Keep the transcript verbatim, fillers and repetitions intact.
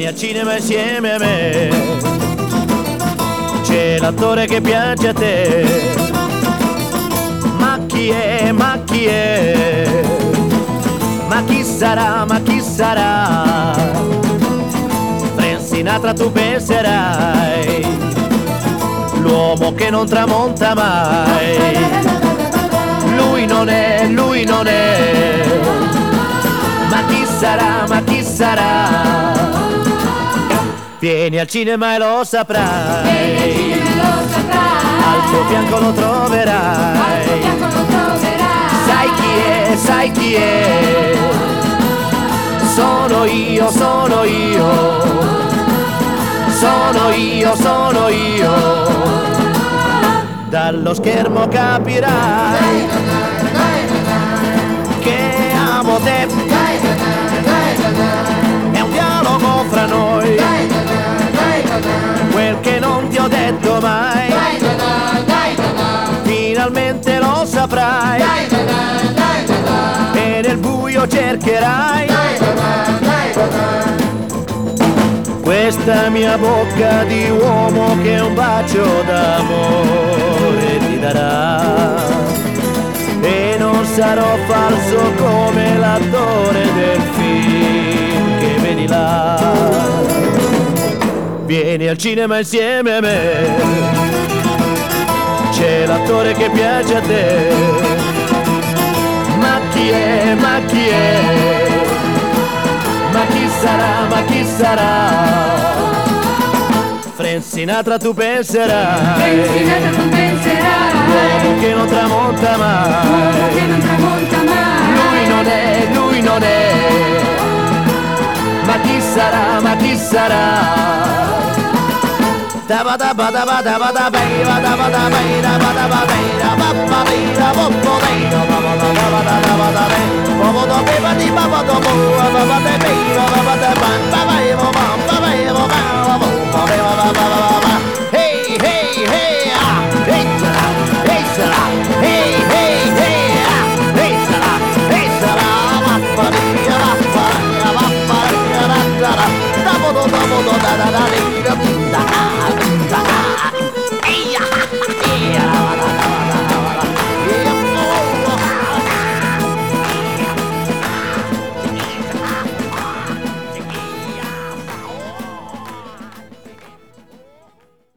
al cinema insieme a me, c'è l'attore che piace a te. Ma chi è, ma chi è, ma chi sarà, ma chi sarà? Frank Sinatra tu penserai, l'uomo che non tramonta mai. Lui non è, lui non è, ma chi sarà, ma chi sarà? Vieni al cinema e lo saprai, Vieni al cinema e lo saprai, al tuo fianco lo troverai, al tuo fianco lo troverai. sai chi è, sai chi è, sono io, sono io, sono io, sono io, dallo schermo capirai che amo te, è un dialogo fra noi, quel che non ti ho detto mai, finalmente lo saprai e nel buio cercherai questa mia bocca di uomo che un bacio d'amore ti darà, e non sarò falso come l'attore del film che vedi là. Vieni al cinema insieme a me, c'è l'attore che piace a te. Ma chi è, ma chi è, ma chi sarà, ma chi sarà? Frank Sinatra tu penserai, Frank Sinatra tu penserai, l'uomo che non tramonta mai, che non tramonta mai. lui non è, lui non è, ma chi sarà, ma chi sarà? Da ba da ba da ba da ba da ba da ba da ba da ba da ba da ba ba da ba ba da ba ba da ba da da ba da ba ba da ba di ba ba da ba ba ba da ba ba da ba ba ba ba ba ba ba ba ba ba ba ba ba